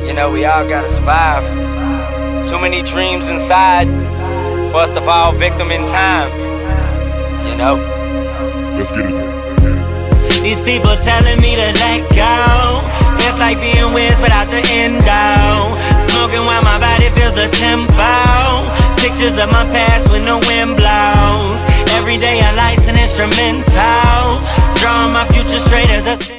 You know, we all gotta survive. Too many dreams inside for us to fall victim in time. You know? Let's get it then. These people telling me to let go. It's like being whiz without the endo. Smoking while my body feels the tempo. Pictures of my past when the wind blows. Every day of life's an instrumental. Drawing my future straight as a